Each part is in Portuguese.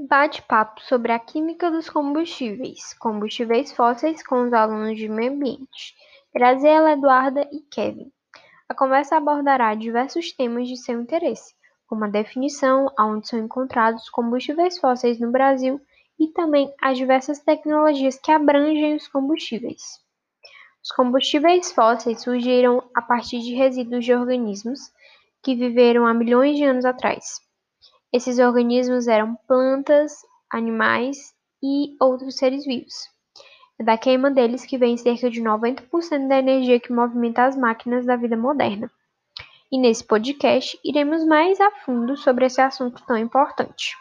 Bate-papo sobre a química dos combustíveis fósseis com os alunos de meio ambiente, Graziela, Eduarda e Kevin. A conversa abordará diversos temas de seu interesse, como a definição, aonde são encontrados combustíveis fósseis no Brasil e também as diversas tecnologias que abrangem os combustíveis. Os combustíveis fósseis surgiram a partir de resíduos de organismos que viveram há milhões de anos atrás. Esses organismos eram plantas, animais e outros seres vivos. É da queima deles que vem cerca de 90% da energia que movimenta as máquinas da vida moderna. E nesse podcast iremos mais a fundo sobre esse assunto tão importante.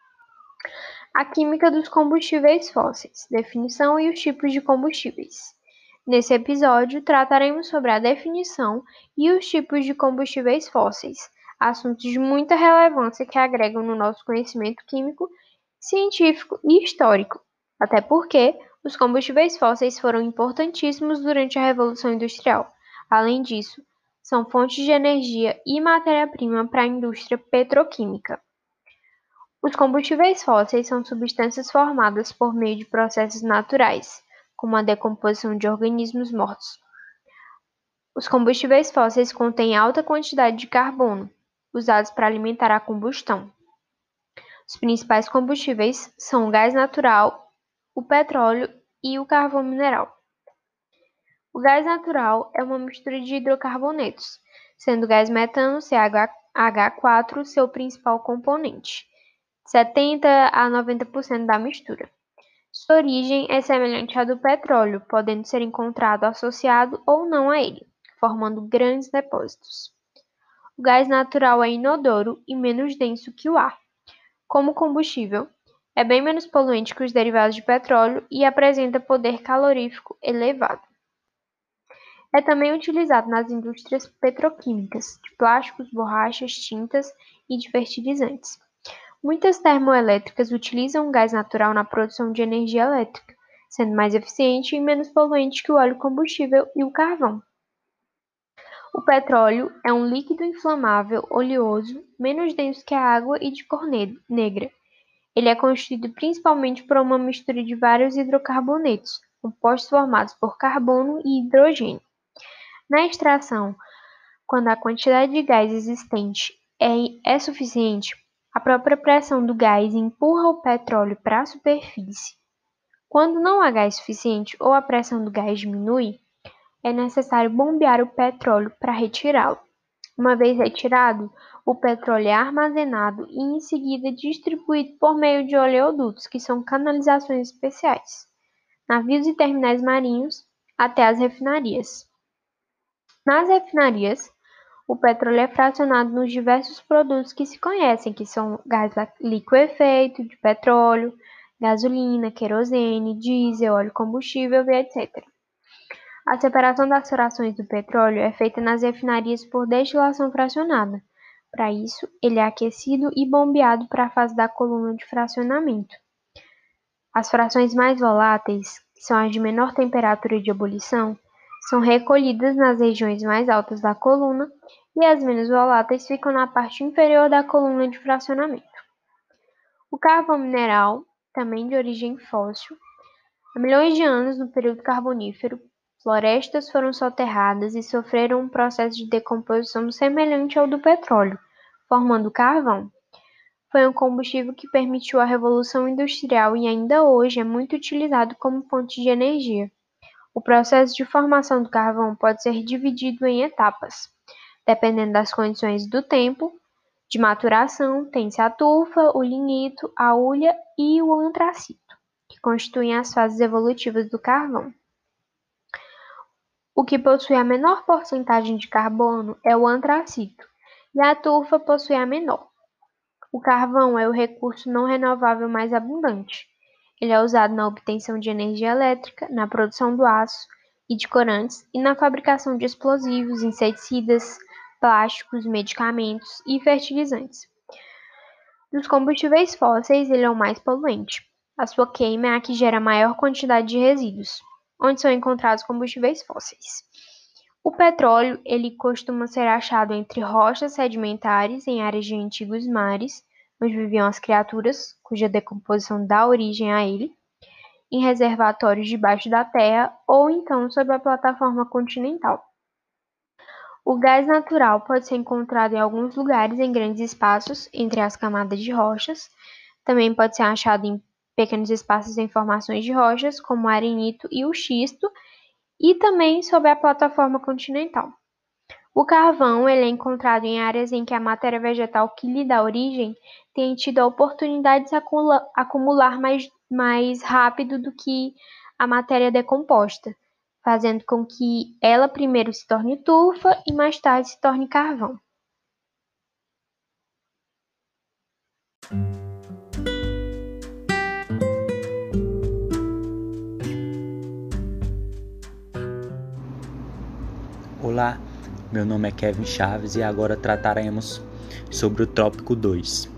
A química dos combustíveis fósseis, definição e os tipos de combustíveis. Nesse episódio, trataremos sobre a definição e os tipos de combustíveis fósseis, assuntos de muita relevância que agregam no nosso conhecimento químico, científico e histórico, até porque os combustíveis fósseis foram importantíssimos durante a Revolução Industrial. Além disso, são fontes de energia e matéria-prima para a indústria petroquímica. Os combustíveis fósseis são substâncias formadas por meio de processos naturais, como a decomposição de organismos mortos. Os combustíveis fósseis contêm alta quantidade de carbono, usados para alimentar a combustão. Os principais combustíveis são o gás natural, o petróleo e o carvão mineral. O gás natural é uma mistura de hidrocarbonetos, sendo o gás metano, CH4, seu principal componente, 70 a 90% da mistura. Sua origem é semelhante à do petróleo, podendo ser encontrado associado ou não a ele, formando grandes depósitos. O gás natural é inodoro e menos denso que o ar. Como combustível, é bem menos poluente que os derivados de petróleo e apresenta poder calorífico elevado. É também utilizado nas indústrias petroquímicas, de plásticos, borrachas, tintas e de fertilizantes. Muitas termoelétricas utilizam o gás natural na produção de energia elétrica, sendo mais eficiente e menos poluente que o óleo combustível e o carvão. O petróleo é um líquido inflamável oleoso, menos denso que a água e de cor negra. Ele é constituído principalmente por uma mistura de vários hidrocarbonetos, compostos formados por carbono e hidrogênio. Na extração, quando a quantidade de gás existente é suficiente, a própria pressão do gás empurra o petróleo para a superfície. Quando não há gás suficiente ou a pressão do gás diminui, é necessário bombear o petróleo para retirá-lo. Uma vez retirado, o petróleo é armazenado e em seguida distribuído por meio de oleodutos, que são canalizações especiais, navios e terminais marinhos, até as refinarias. Nas refinarias, o petróleo é fracionado nos diversos produtos que se conhecem, que são gás liquefeito de petróleo, gasolina, querosene, diesel, óleo combustível e etc. A separação das frações do petróleo é feita nas refinarias por destilação fracionada. Para isso, ele é aquecido e bombeado para a fase da coluna de fracionamento. As frações mais voláteis, que são as de menor temperatura de ebulição, são recolhidas nas regiões mais altas da coluna e as menos voláteis ficam na parte inferior da coluna de fracionamento. O carvão mineral, também de origem fóssil, há milhões de anos no período carbonífero, florestas foram soterradas e sofreram um processo de decomposição semelhante ao do petróleo, formando carvão. Foi um combustível que permitiu a Revolução Industrial e ainda hoje é muito utilizado como fonte de energia. O processo de formação do carvão pode ser dividido em etapas. Dependendo das condições do tempo de maturação, tem-se a turfa, o lignito, a hulha e o antracito, que constituem as fases evolutivas do carvão. O que possui a menor porcentagem de carbono é o antracito, e a turfa possui a menor. O carvão é o recurso não renovável mais abundante. Ele é usado na obtenção de energia elétrica, na produção do aço e de corantes e na fabricação de explosivos, inseticidas, plásticos, medicamentos e fertilizantes. Dos combustíveis fósseis, ele é o mais poluente. A sua queima é a que gera maior quantidade de resíduos, onde são encontrados combustíveis fósseis. O petróleo, ele costuma ser achado entre rochas sedimentares em áreas de antigos mares, onde viviam as criaturas, cuja decomposição dá origem a ele, em reservatórios debaixo da terra ou então sob a plataforma continental. O gás natural pode ser encontrado em alguns lugares em grandes espaços entre as camadas de rochas. Também pode ser achado em pequenos espaços em formações de rochas, como o arenito e o xisto, e também sob a plataforma continental. O carvão ele é encontrado em áreas em que a matéria vegetal que lhe dá origem tem tido a oportunidade de se acumular mais rápido do que a matéria decomposta, fazendo com que ela primeiro se torne tufa e mais tarde se torne carvão. Olá, meu nome é Kevin Chaves e agora trataremos sobre o tópico 2.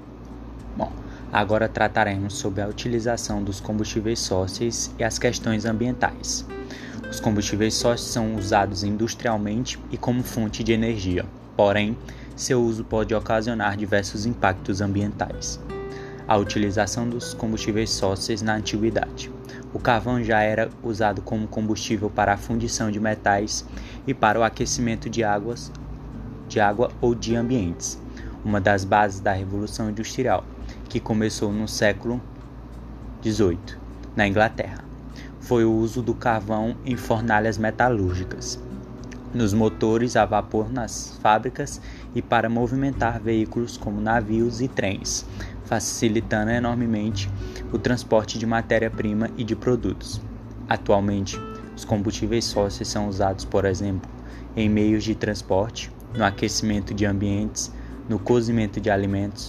Agora trataremos sobre a utilização dos combustíveis fósseis e as questões ambientais. Os combustíveis fósseis são usados industrialmente e como fonte de energia, porém, seu uso pode ocasionar diversos impactos ambientais. A utilização dos combustíveis fósseis na antiguidade. O carvão já era usado como combustível para a fundição de metais e para o aquecimento de água ou de ambientes, uma das bases da Revolução Industrial, que começou no século XVIII, na Inglaterra. Foi o uso do carvão em fornalhas metalúrgicas, nos motores a vapor nas fábricas e para movimentar veículos como navios e trens, facilitando enormemente o transporte de matéria-prima e de produtos. Atualmente, os combustíveis fósseis são usados, por exemplo, em meios de transporte, no aquecimento de ambientes, no cozimento de alimentos,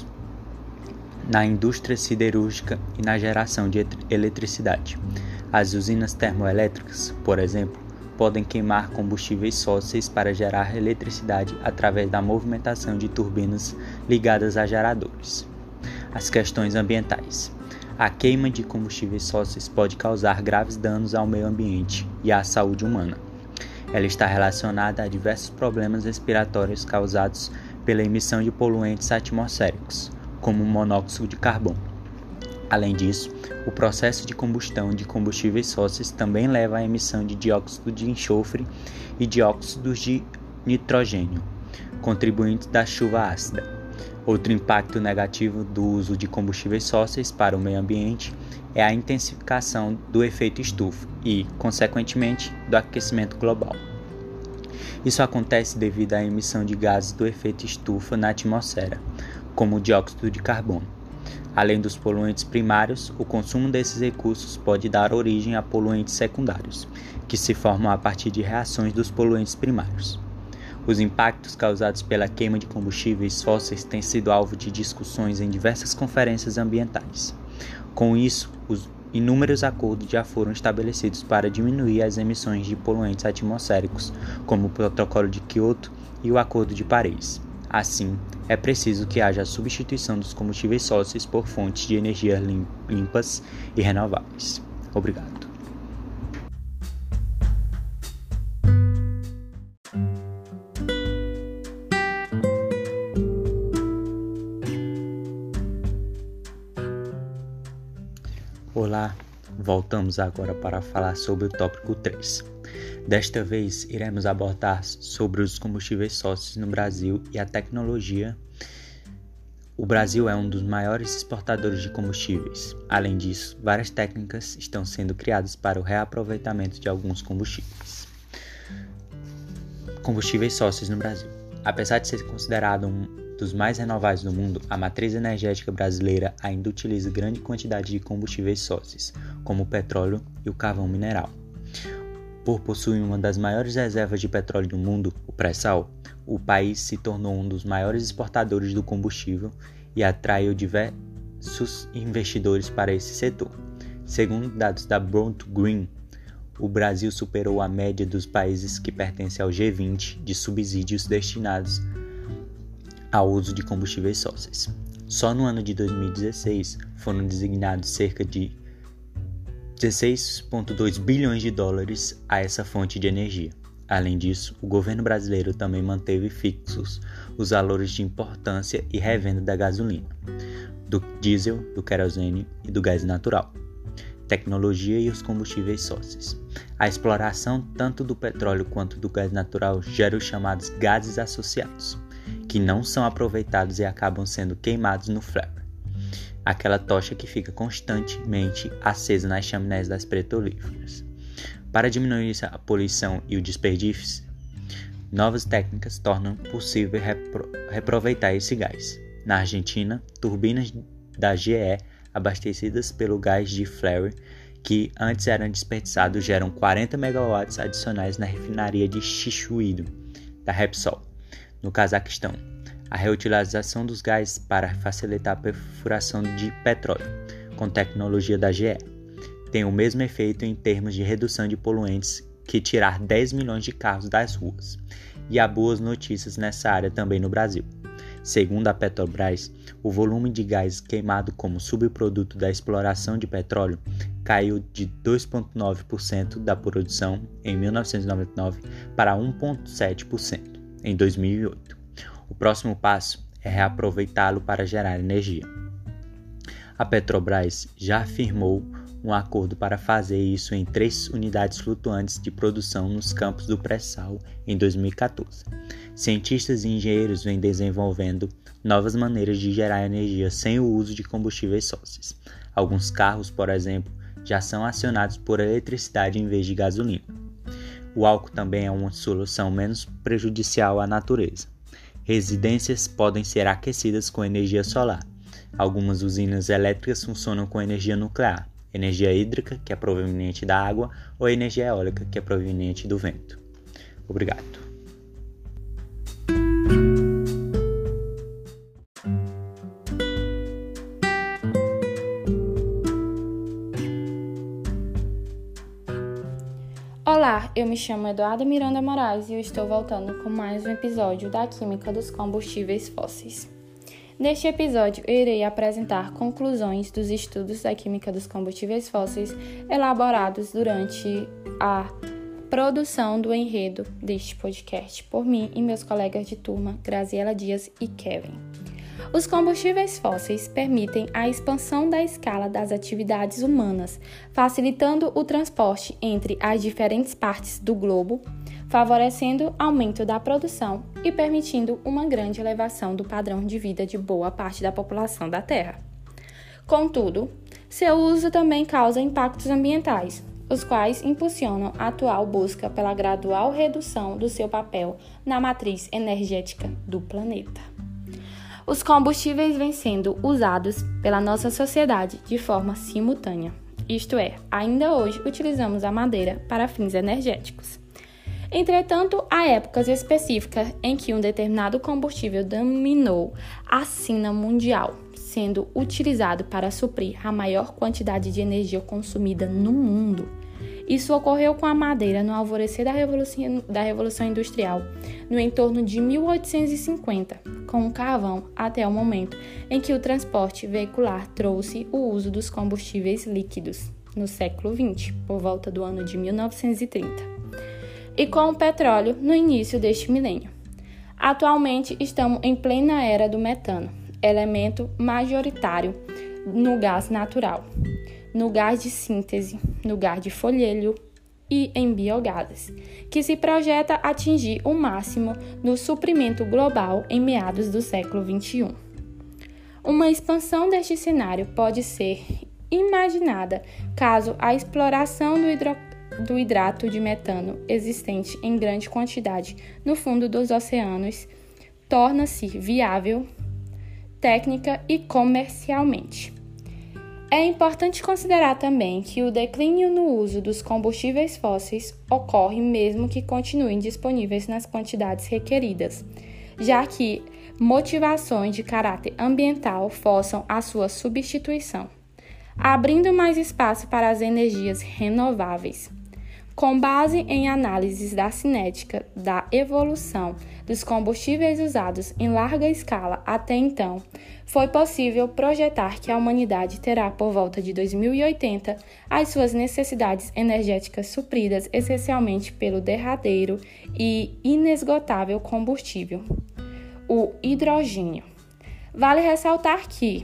na indústria siderúrgica e na geração de eletricidade. As usinas termoelétricas, por exemplo, podem queimar combustíveis fósseis para gerar eletricidade através da movimentação de turbinas ligadas a geradores. As questões ambientais. A queima de combustíveis fósseis pode causar graves danos ao meio ambiente e à saúde humana. Ela está relacionada a diversos problemas respiratórios causados pela emissão de poluentes atmosféricos, como o monóxido de carbono. Além disso, o processo de combustão de combustíveis fósseis também leva à emissão de dióxido de enxofre e dióxidos de nitrogênio, contribuintes da chuva ácida. Outro impacto negativo do uso de combustíveis fósseis para o meio ambiente é a intensificação do efeito estufa e, consequentemente, do aquecimento global. Isso acontece devido à emissão de gases do efeito estufa na atmosfera, como o dióxido de carbono. Além dos poluentes primários, o consumo desses recursos pode dar origem a poluentes secundários, que se formam a partir de reações dos poluentes primários. Os impactos causados pela queima de combustíveis fósseis têm sido alvo de discussões em diversas conferências ambientais. Com isso, inúmeros acordos já foram estabelecidos para diminuir as emissões de poluentes atmosféricos, como o Protocolo de Kyoto e o Acordo de Paris. Assim, é preciso que haja a substituição dos combustíveis fósseis por fontes de energia limpas e renováveis. Obrigado. Olá, voltamos agora para falar sobre o tópico 3. Desta vez, iremos abordar sobre os combustíveis fósseis no Brasil e a tecnologia. O Brasil é um dos maiores exportadores de combustíveis. Além disso, várias técnicas estão sendo criadas para o reaproveitamento de alguns combustíveis. Combustíveis fósseis no Brasil. Apesar de ser considerado um dos mais renováveis do mundo, a matriz energética brasileira ainda utiliza grande quantidade de combustíveis fósseis, como o petróleo e o carvão mineral. Por possuir uma das maiores reservas de petróleo do mundo, o pré-sal, o país se tornou um dos maiores exportadores do combustível e atraiu diversos investidores para esse setor. Segundo dados da Brown to Green, o Brasil superou a média dos países que pertencem ao G20 de subsídios destinados ao uso de combustíveis fósseis. Só no ano de 2016 foram designados cerca de 16,2 bilhões de dólares a essa fonte de energia. Além disso, o governo brasileiro também manteve fixos os valores de importância e revenda da gasolina. do diesel, do querosene e do gás natural. Tecnologia e os combustíveis fósseis. A exploração tanto do petróleo quanto do gás natural gera os chamados gases associados, que não são aproveitados e acabam sendo queimados no flare, aquela tocha que fica constantemente acesa nas chaminés das petrolíferas. Para diminuir a poluição e o desperdício, novas técnicas tornam possível reaproveitar esse gás. Na Argentina, turbinas da GE abastecidas pelo gás de flare, que antes eram desperdiçados, geram 40 megawatts adicionais na refinaria de Xichuído, da Repsol, no Cazaquistão. A reutilização dos gases para facilitar a perfuração de petróleo, com tecnologia da GE, tem o mesmo efeito em termos de redução de poluentes que tirar 10 milhões de carros das ruas. E há boas notícias nessa área também no Brasil. Segundo a Petrobras, o volume de gás queimado como subproduto da exploração de petróleo caiu de 2,9% da produção em 1999 para 1,7% em 2008. O próximo passo é reaproveitá-lo para gerar energia. A Petrobras já afirmou um acordo para fazer isso em 3 unidades flutuantes de produção nos campos do pré-sal em 2014. Cientistas e engenheiros vêm desenvolvendo novas maneiras de gerar energia sem o uso de combustíveis fósseis. Alguns carros, por exemplo, já são acionados por eletricidade em vez de gasolina. O álcool também é uma solução menos prejudicial à natureza. Residências podem ser aquecidas com energia solar. Algumas usinas elétricas funcionam com energia nuclear, energia hídrica, que é proveniente da água, ou energia eólica, que é proveniente do vento. Obrigado. Olá, eu me chamo Eduarda Miranda Moraes e eu estou voltando com mais um episódio da Química dos Combustíveis Fósseis. Neste episódio, eu irei apresentar conclusões dos estudos da química dos combustíveis fósseis elaborados durante a produção do enredo deste podcast por mim e meus colegas de turma, Graziela Dias e Kevin. Os combustíveis fósseis permitem a expansão da escala das atividades humanas, facilitando o transporte entre as diferentes partes do globo, favorecendo aumento da produção e permitindo uma grande elevação do padrão de vida de boa parte da população da Terra. Contudo, seu uso também causa impactos ambientais, os quais impulsionam a atual busca pela gradual redução do seu papel na matriz energética do planeta. Os combustíveis vêm sendo usados pela nossa sociedade de forma simultânea, isto é, ainda hoje utilizamos a madeira para fins energéticos. Entretanto, há épocas específicas em que um determinado combustível dominou a cena mundial, sendo utilizado para suprir a maior quantidade de energia consumida no mundo. Isso ocorreu com a madeira no alvorecer da Revolução Industrial, no entorno de 1850, com o carvão até o momento em que o transporte veicular trouxe o uso dos combustíveis líquidos, no século XX, por volta do ano de 1930. E com o petróleo no início deste milênio. Atualmente estamos em plena era do metano, elemento majoritário no gás natural, no gás de síntese, no gás de folhelho e em biogases, que se projeta atingir o máximo no suprimento global em meados do século XXI. Uma expansão deste cenário pode ser imaginada caso a exploração do hidrato de metano existente em grande quantidade no fundo dos oceanos torna-se viável técnica e comercialmente. É importante considerar também que o declínio no uso dos combustíveis fósseis ocorre mesmo que continuem disponíveis nas quantidades requeridas, já que motivações de caráter ambiental forçam a sua substituição, abrindo mais espaço para as energias renováveis. Com base em análises da cinética da evolução dos combustíveis usados em larga escala até então, foi possível projetar que a humanidade terá por volta de 2080 as suas necessidades energéticas supridas essencialmente pelo derradeiro e inesgotável combustível, o hidrogênio. Vale ressaltar que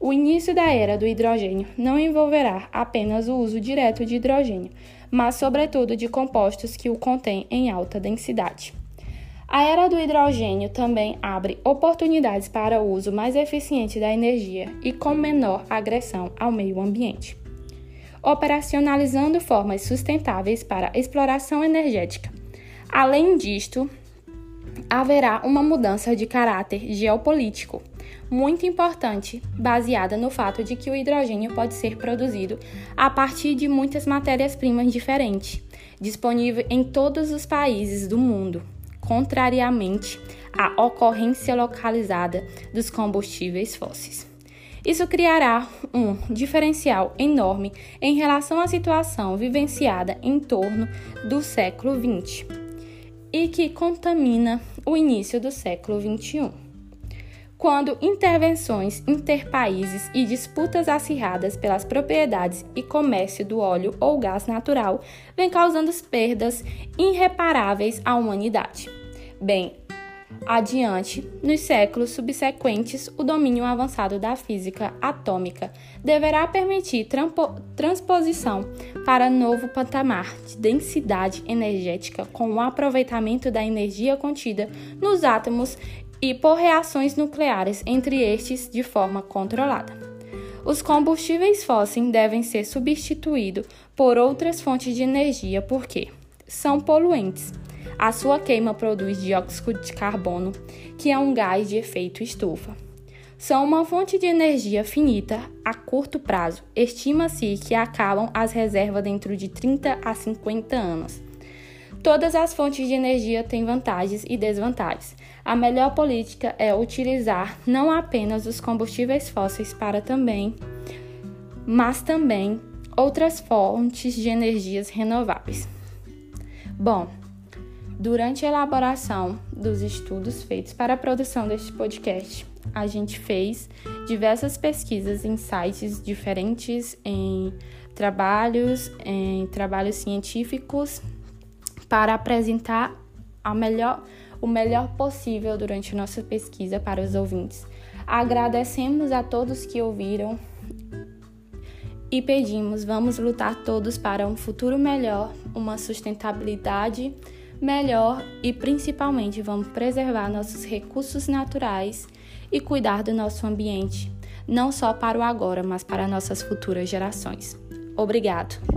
O início da era do hidrogênio não envolverá apenas o uso direto de hidrogênio, mas sobretudo de compostos que o contêm em alta densidade. A era do hidrogênio também abre oportunidades para o uso mais eficiente da energia e com menor agressão ao meio ambiente, operacionalizando formas sustentáveis para a exploração energética. Além disto, haverá uma mudança de caráter geopolítico muito importante, baseada no fato de que o hidrogênio pode ser produzido a partir de muitas matérias-primas diferentes, disponível em todos os países do mundo, contrariamente à ocorrência localizada dos combustíveis fósseis. Isso criará um diferencial enorme em relação à situação vivenciada em torno do século XX e que contamina o início do século XXI, quando intervenções interpaíses e disputas acirradas pelas propriedades e comércio do óleo ou gás natural vêm causando perdas irreparáveis à humanidade. Bem adiante, nos séculos subsequentes, o domínio avançado da física atômica deverá permitir transposição para novo patamar de densidade energética com o aproveitamento da energia contida nos átomos e por reações nucleares entre estes de forma controlada. Os combustíveis fósseis devem ser substituídos por outras fontes de energia porque são poluentes. A sua queima produz dióxido de carbono, que é um gás de efeito estufa. São uma fonte de energia finita a curto prazo. Estima-se que acabam as reservas dentro de 30 a 50 anos. Todas as fontes de energia têm vantagens e desvantagens. A melhor política é utilizar não apenas os combustíveis fósseis mas também outras fontes de energias renováveis. Bom, durante a elaboração dos estudos feitos para a produção deste podcast, a gente fez diversas pesquisas em sites diferentes, em trabalhos científicos, para apresentar o melhor possível durante a nossa pesquisa para os ouvintes. Agradecemos a todos que ouviram e pedimos, vamos lutar todos para um futuro melhor, uma sustentabilidade melhor e principalmente vamos preservar nossos recursos naturais e cuidar do nosso ambiente, não só para o agora, mas para nossas futuras gerações. Obrigado!